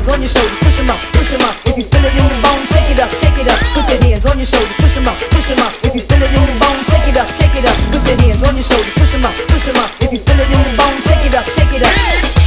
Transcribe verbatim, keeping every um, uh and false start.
hands on your shoulders, push 'em out, push 'em out. If you feel it in the bones, shake it up, shake it up. Put your hands on your shoulders, push 'em out, push 'em out. If you feel it in the bones, shake it up, shake it up. Put your hands on your shoulders, push 'em out, push 'em out. If you feel it in the bones, shake it up, shake it up.